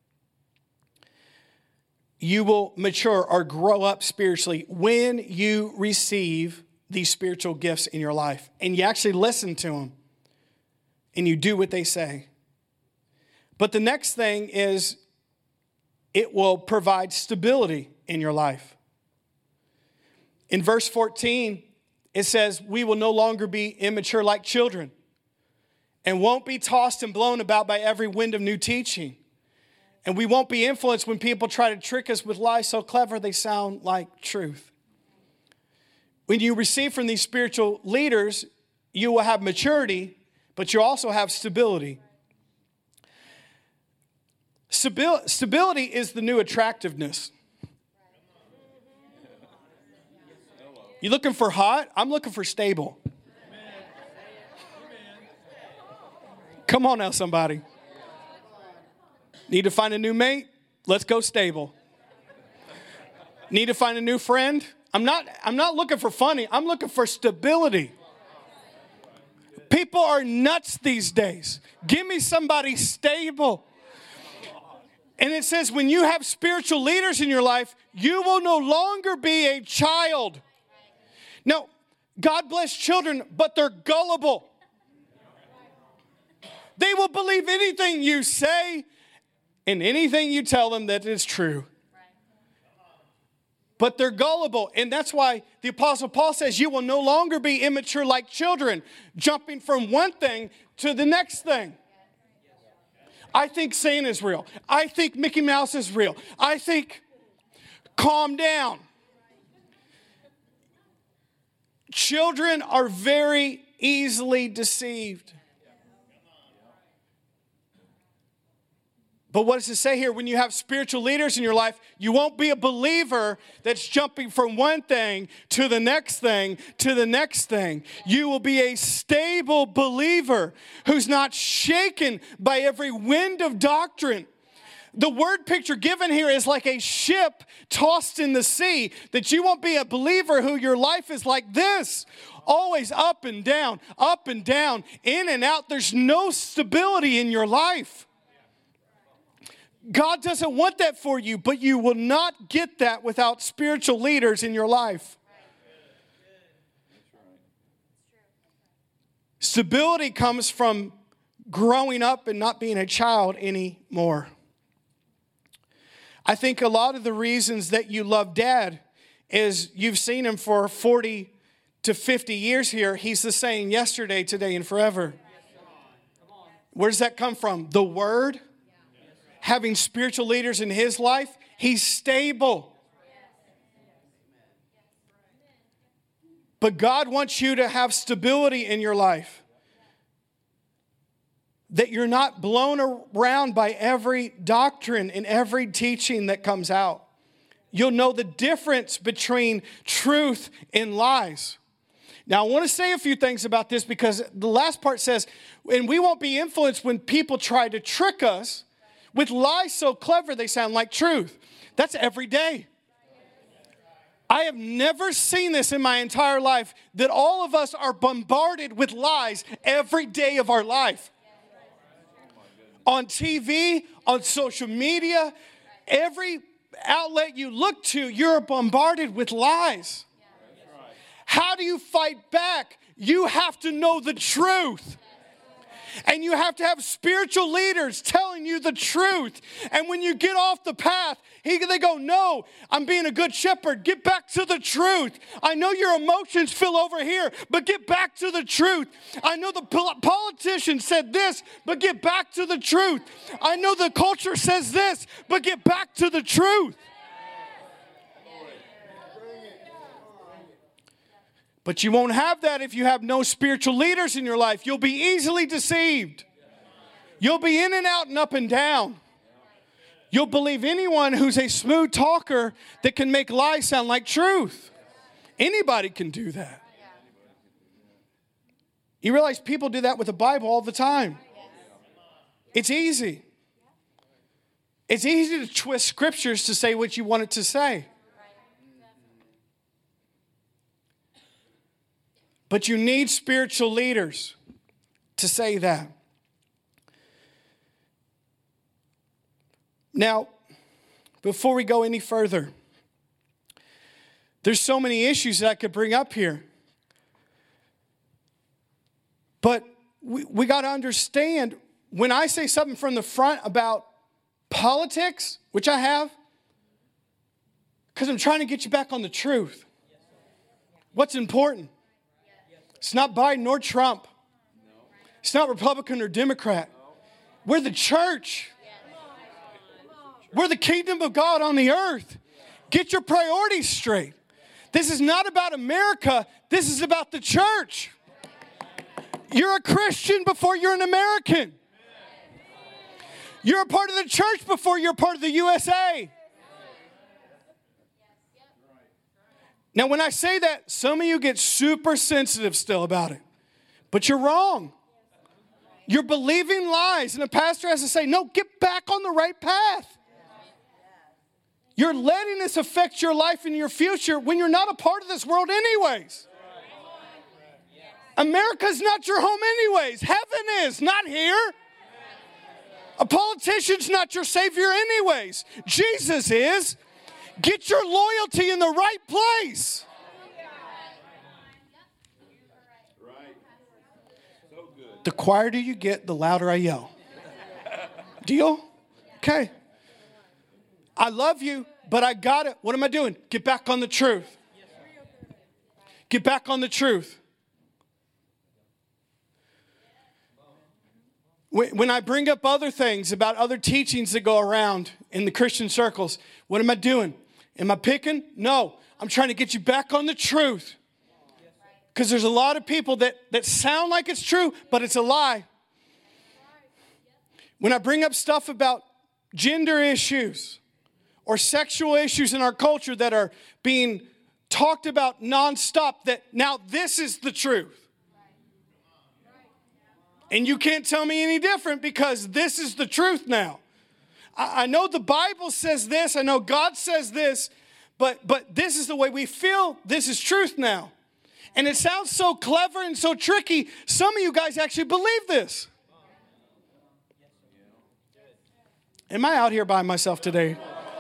You will mature or grow up spiritually when you receive these spiritual gifts in your life and you actually listen to them and you do what they say. But the next thing is it will provide stability in your life. In verse fourteen, it says, we will no longer be immature like children and won't be tossed and blown about by every wind of new teaching. And we won't be influenced when people try to trick us with lies so clever they sound like truth. When you receive from these spiritual leaders, you will have maturity, but you also have stability. Stabil- stability is the new attractiveness. You looking for hot? I'm looking for stable. Come on now, somebody. Need to find a new mate? Let's go stable. Need to find a new friend? I'm not, I'm not looking for funny. I'm looking for stability. People are nuts these days. Give me somebody stable. And it says when you have spiritual leaders in your life, you will no longer be a child. Now, God bless children, but they're gullible. They will believe anything you say and anything you tell them that is true. But they're gullible. And that's why the Apostle Paul says you will no longer be immature like children, jumping from one thing to the next thing. I think Santa is real. I think Mickey Mouse is real. I think, calm down. Children are very easily deceived. But what does it say here? When you have spiritual leaders in your life, you won't be a believer that's jumping from one thing to the next thing to the next thing. You will be a stable believer who's not shaken by every wind of doctrine. The word picture given here is like a ship tossed in the sea, that you won't be a believer who your life is like this. Always up and down, up and down, in and out. There's no stability in your life. God doesn't want that for you, but you will not get that without spiritual leaders in your life. Stability comes from growing up and not being a child anymore. I think a lot of the reasons that you love Dad is you've seen him for forty to fifty years here. He's the same yesterday, today, and forever. Where does that come from? The Word. Having spiritual leaders in his life, he's stable. But God wants you to have stability in your life. That you're not blown around by every doctrine and every teaching that comes out. You'll know the difference between truth and lies. Now, I want to say a few things about this because the last part says, and we won't be influenced when people try to trick us with lies so clever they sound like truth. That's every day. I have never seen this in my entire life, that all of us are bombarded with lies every day of our life. On T V, on social media, every outlet you look to, you're bombarded with lies. How do you fight back? You have to know the truth. And you have to have spiritual leaders telling you the truth. And when you get off the path, he, they go, no, I'm being a good shepherd. Get back to the truth. I know your emotions feel over here, but get back to the truth. I know the politician said this, but get back to the truth. I know the culture says this, but get back to the truth. But you won't have that if you have no spiritual leaders in your life. You'll be easily deceived. You'll be in and out and up and down. You'll believe anyone who's a smooth talker that can make lies sound like truth. Anybody can do that. You realize people do that with the Bible all the time. It's easy. It's easy to twist scriptures to say what you want it to say. But you need spiritual leaders to say that. Now, before we go any further, there's so many issues that I could bring up here. But we, we got to understand, when I say something from the front about politics, which I have, because I'm trying to get you back on the truth. What's important? It's not Biden or Trump. It's not Republican or Democrat. We're the church. We're the kingdom of God on the earth. Get your priorities straight. This is not about America. This is about the church. You're a Christian before you're an American. You're a part of the church before you're a part of the U S A. Now, when I say that, some of you get super sensitive still about it. But you're wrong. You're believing lies. And the pastor has to say, no, get back on the right path. You're letting this affect your life and your future when you're not a part of this world anyways. America's not your home anyways. Heaven is, not here. A politician's not your savior anyways. Jesus is. Get your loyalty in the right place. The quieter you get, the louder I yell. Deal? Okay. I love you, but I got it. What am I doing? Get back on the truth. Get back on the truth. When I bring up other things about other teachings that go around in the Christian circles, what am I doing? Am I picking? No. I'm trying to get you back on the truth. Because there's a lot of people that, that sound like it's true, but it's a lie. When I bring up stuff about gender issues or sexual issues in our culture that are being talked about nonstop, that now this is the truth. And you can't tell me any different because this is the truth now. I, I know the Bible says this. I know God says this. But, but this is the way we feel. This is truth now. And it sounds so clever and so tricky. Some of you guys actually believe this. Am I out here by myself today?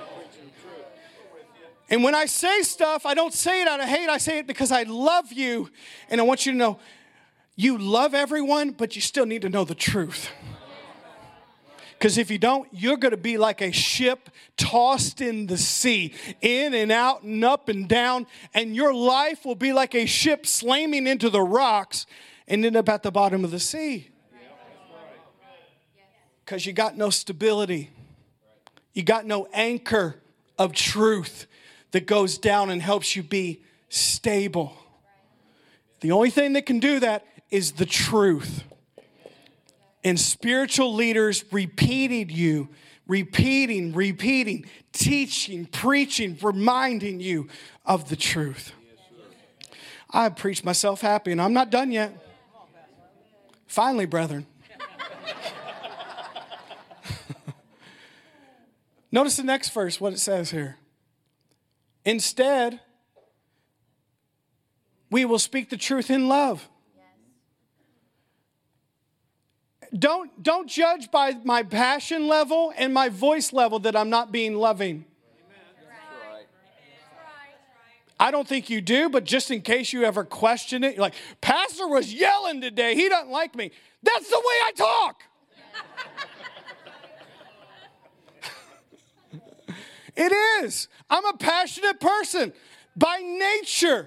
And when I say stuff, I don't say it out of hate. I say it because I love you. And I want you to know, you love everyone, but you still need to know the truth. Because if you don't, you're going to be like a ship tossed in the sea, in and out and up and down. And your life will be like a ship slamming into the rocks and end up at the bottom of the sea. Because you got no stability. You got no anchor of truth that goes down and helps you be stable. The only thing that can do that is the truth. And spiritual leaders repeating you, repeating, repeating, teaching, preaching, reminding you of the truth. I preached myself happy, and I'm not done yet. Finally, brethren. Notice the next verse, what it says here. Instead, we will speak the truth in love. Don't, don't judge by my passion level and my voice level that I'm not being loving. Amen. I don't think you do, but just in case you ever question it, you're like, Pastor was yelling today. He doesn't like me. That's the way I talk. It is. I'm a passionate person by nature.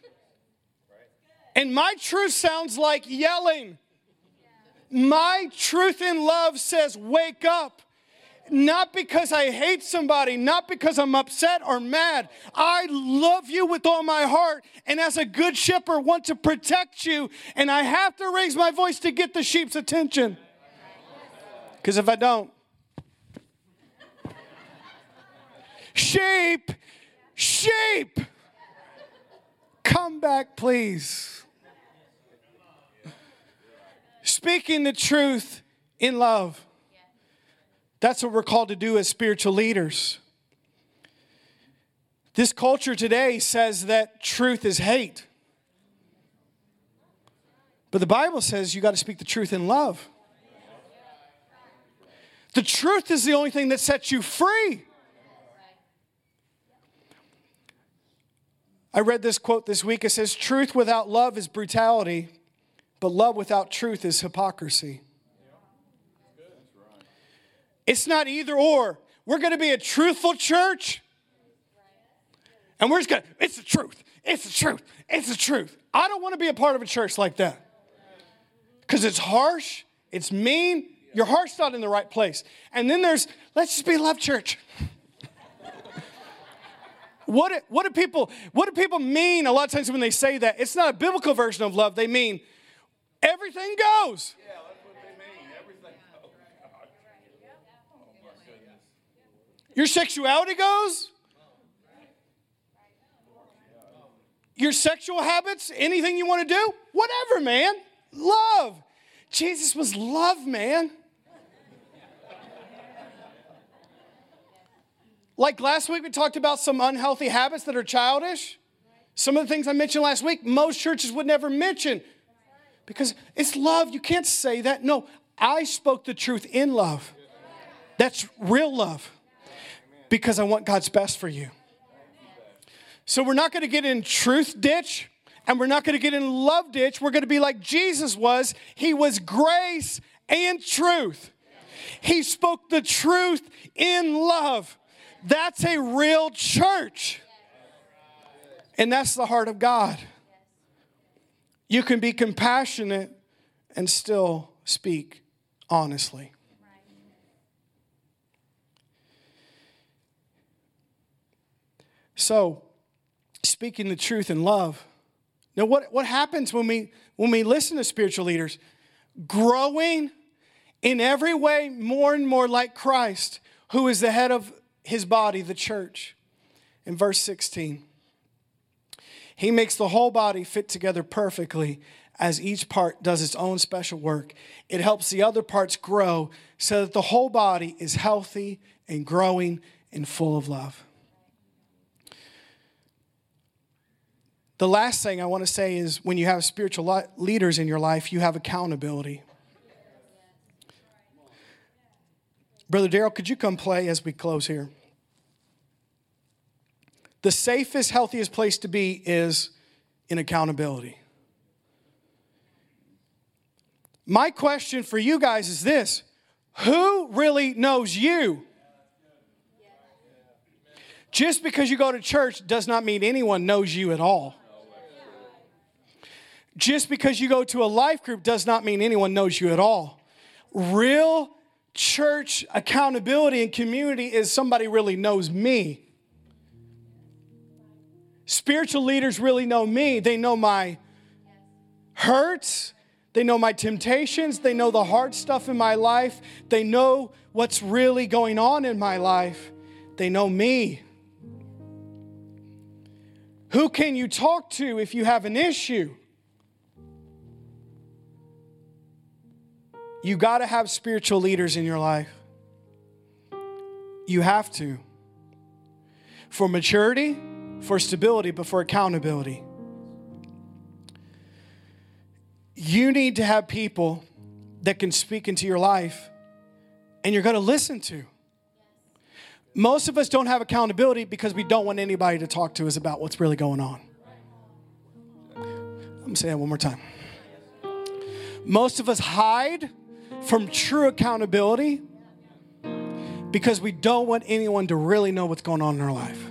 And my truth sounds like yelling. My truth in love says, wake up. Not because I hate somebody, not because I'm upset or mad. I love you with all my heart. And as a good shepherd, want to protect you. And I have to raise my voice to get the sheep's attention. Because if I don't, sheep, sheep, come back, please. speaking the truth in love. That's what we're called to do as spiritual leaders. This culture today says that truth is hate. But the Bible says you got to speak the truth in love. The truth is the only thing that sets you free. I read this quote this week. It says, truth without love is brutality, but love without truth is hypocrisy. It's not either or. We're going to be a truthful church, and we're just going to, it's the truth. It's the truth. It's the truth. I don't want to be a part of a church like that because it's harsh. It's mean. Your heart's not in the right place. And then there's, let's just be a love church. What do, what do people what do people mean a lot of times when they say that? It's not a biblical version of love. They mean everything goes. Yeah, that's what they mean. Everything goes. Oh, my goodness. Your sexuality goes. Your sexual habits, anything you want to do, whatever, man. Love. Jesus was love, man. Like last week, we talked about some unhealthy habits that are childish. Some of the things I mentioned last week, most churches would never mention because it's love. You can't say that. No, I spoke the truth in love. That's real love because I want God's best for you. So we're not going to get in truth ditch and we're not going to get in love ditch. We're going to be like Jesus was. He was grace and truth. He spoke the truth in love. That's a real church. And that's the heart of God. You can be compassionate and still speak honestly. So, speaking the truth in love. Now, what, what happens when we when we listen to spiritual leaders? Growing in every way more and more like Christ, who is the head of his body, the church. In verse sixteen, he makes the whole body fit together perfectly as each part does its own special work. It helps the other parts grow so that the whole body is healthy and growing and full of love. The last thing I want to say is when you have spiritual leaders in your life, you have accountability. Brother Daryl, could you come play as we close here? The safest, healthiest place to be is in accountability. My question for you guys is this: who really knows you? Just because you go to church does not mean anyone knows you at all. Just because you go to a life group does not mean anyone knows you at all. Real church accountability and community is somebody really knows me. Spiritual leaders really know me. They know my hurts. They know my temptations. They know the hard stuff in my life. They know what's really going on in my life. They know me. Who can you talk to if you have an issue? You got to have spiritual leaders in your life. You have to. For maturity, for stability, but for accountability. You need to have people that can speak into your life and you're going to listen to. Most of us don't have accountability because we don't want anybody to talk to us about what's really going on. I'm going to say that one more time. Most of us hide from true accountability because we don't want anyone to really know what's going on in our life.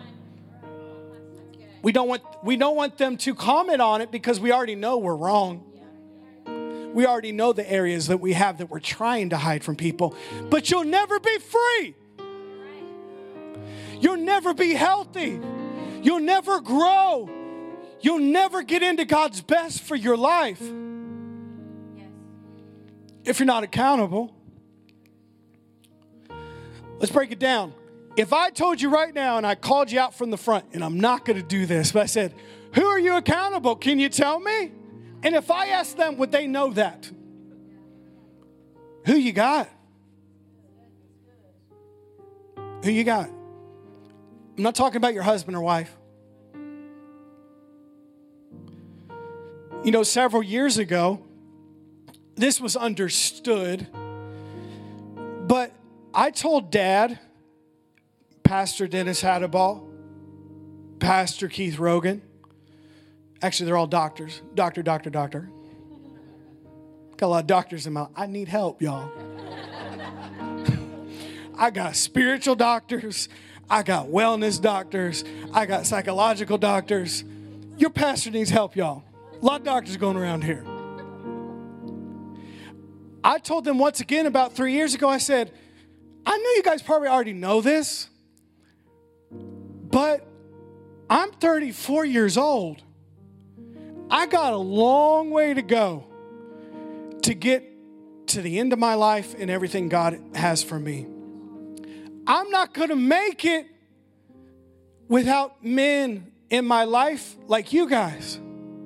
We don't want we don't want them to comment on it because we already know we're wrong. We already know the areas that we have that we're trying to hide from people. But you'll never be free. You'll never be healthy. You'll never grow. You'll never get into God's best for your life if you're not accountable. Let's break it down. If I told you right now and I called you out from the front, and I'm not going to do this, but I said, who are you accountable? Can you tell me? And if I asked them, would they know that? Who you got? Who you got? I'm not talking about your husband or wife. You know, several years ago, this was understood, but I told Dad, Pastor Dennis Hadaball, Pastor Keith Rogan, actually they're all doctors, doctor, doctor, doctor. Got a lot of doctors in my life. I need help, y'all. I got spiritual doctors. I got wellness doctors. I got psychological doctors. Your pastor needs help, y'all. A lot of doctors going around here. I told them once again about three years ago, I said, I know you guys probably already know this, but I'm thirty-four years old. I got a long way to go to get to the end of my life and everything God has for me. I'm not going to make it without men in my life like you guys.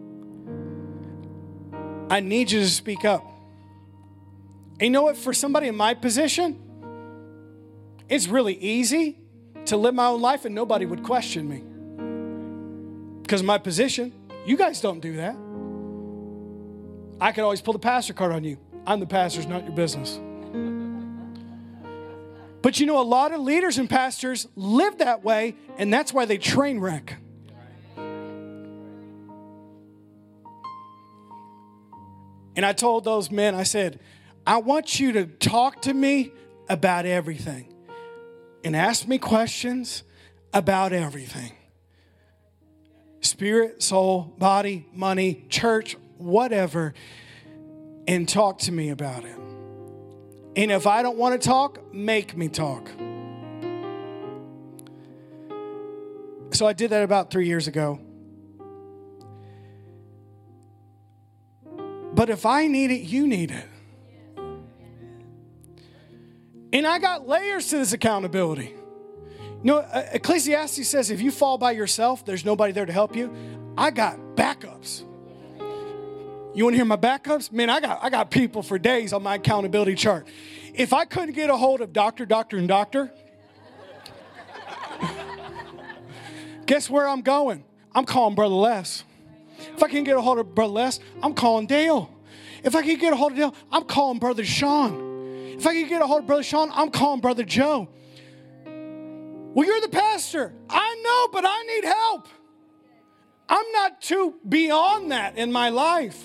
I need you to speak up. And you know what? For somebody in my position, it's really easy to live my own life and nobody would question me. Because of my position, you guys don't do that. I could always pull the pastor card on you. I'm the pastor, it's not your business. But you know, a lot of leaders and pastors live that way, and that's why they train wreck. And I told those men, I said, I want you to talk to me about everything and ask me questions about everything. Spirit, soul, body, money, church, whatever, and talk to me about it. And if I don't want to talk, make me talk. So I did that about three years ago. But if I need it, you need it. And I got layers to this accountability. You know, Ecclesiastes says if you fall by yourself, there's nobody there to help you. I got backups. You want to hear my backups? Man, I got I got people for days on my accountability chart. If I couldn't get a hold of doctor, doctor, and doctor, guess where I'm going? I'm calling Brother Les. If I can get a hold of Brother Les, I'm calling Dale. If I can get a hold of Dale, I'm calling Brother Sean. If I can get a hold of Brother Sean, I'm calling Brother Joe. Well, you're the pastor. I know, but I need help. I'm not too beyond that in my life.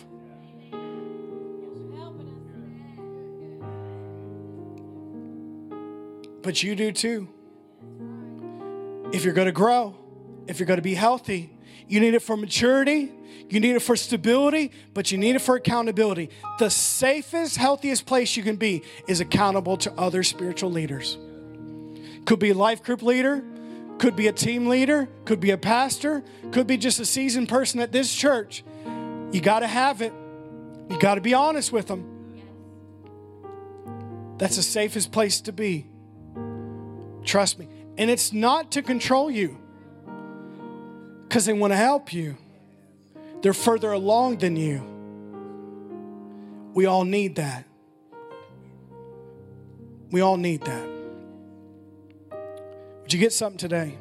But you do too. If you're going to grow, if you're going to be healthy, you need it for maturity, you need it for stability, but you need it for accountability. The safest, healthiest place you can be is accountable to other spiritual leaders. Could be a life group leader, could be a team leader, could be a pastor, could be just a seasoned person at this church. You got to have it. You got to be honest with them. That's the safest place to be. Trust me. And it's not to control you, because they want to help you. They're further along than you. We all need that. We all need that. Would you get something today?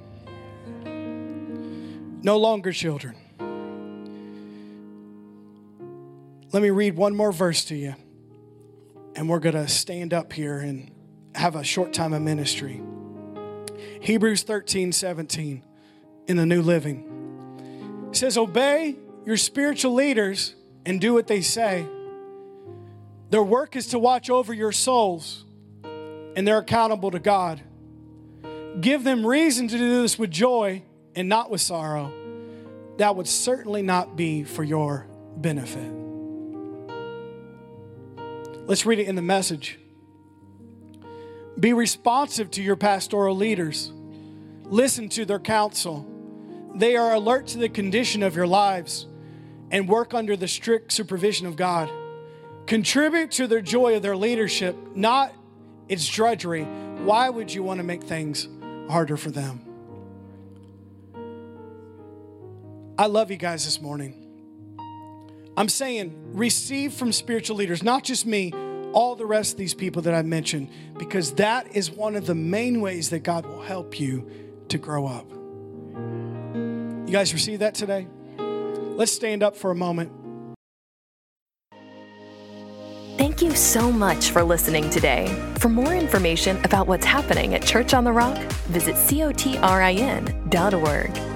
No longer children. Let me read one more verse to you, and we're going to stand up here and have a short time of ministry. Hebrews thirteen seventeen in the New Living. It says, obey your spiritual leaders and do what they say. Their work is to watch over your souls, and they're accountable to God. Give them reason to do this with joy and not with sorrow. That would certainly not be for your benefit. Let's read it in the Message. Be responsive to your pastoral leaders. Listen to their counsel. They are alert to the condition of your lives and work under the strict supervision of God. Contribute to their joy of their leadership, not its drudgery. Why would you want to make things harder for them? I love you guys this morning. I'm saying receive from spiritual leaders, not just me, all the rest of these people that I mentioned, because that is one of the main ways that God will help you to grow up. You guys receive that today? Let's stand up for a moment. Thank you so much for listening today. For more information about what's happening at Church on the Rock, visit cotin dot org.